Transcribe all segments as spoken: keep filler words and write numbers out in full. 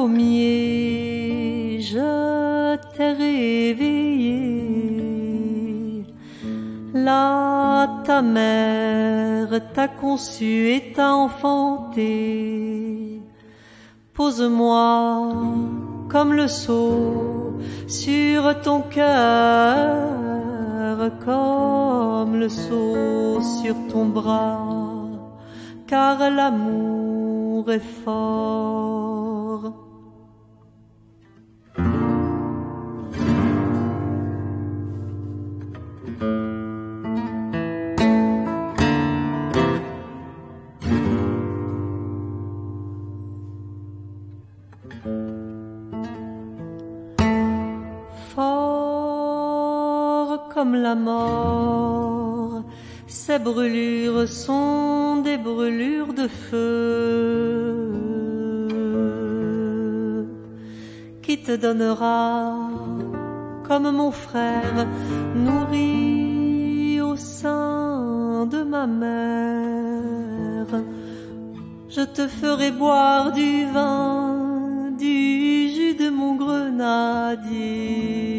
pommier, je t'ai réveillé. Là, ta mère t'a conçu et t'a enfanté. Pose-moi comme le sceau sur ton cœur, comme le sceau sur ton bras, car l'amour est fort. Fort comme la mort, ces brûlures sont des brûlures de feu qui te donnera comme mon frère nourri au sein de ma mère. Je te ferai boire du vin, du jus de mon grenadier.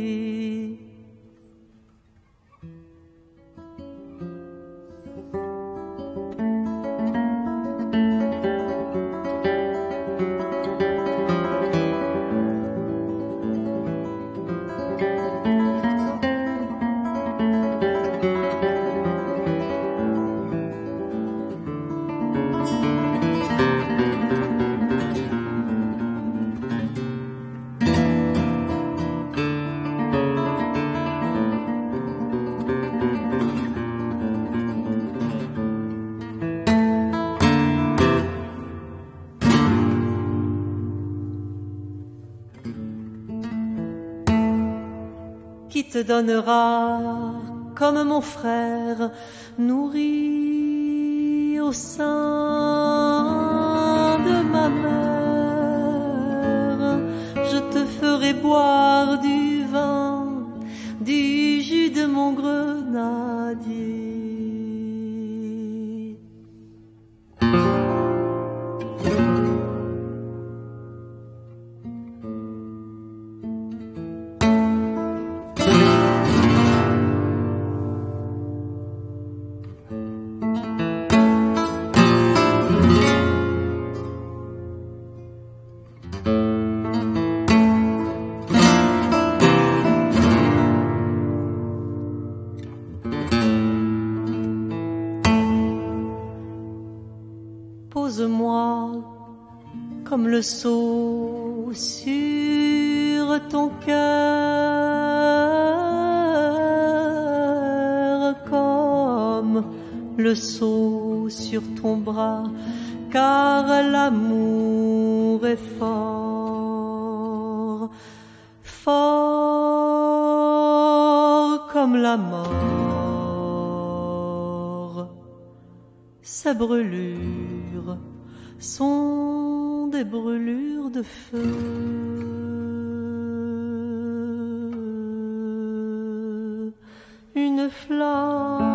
Qui te donnera comme mon frère nourri au sein de ma mère. Je te ferai boire du vin, du jus de mon grenadier. Pose-moi comme le sceau sur ton cœur, comme le sceau sur ton bras, car l'amour est fort, fort comme la mort. Ces brûlures sont des brûlures de feu. Une flamme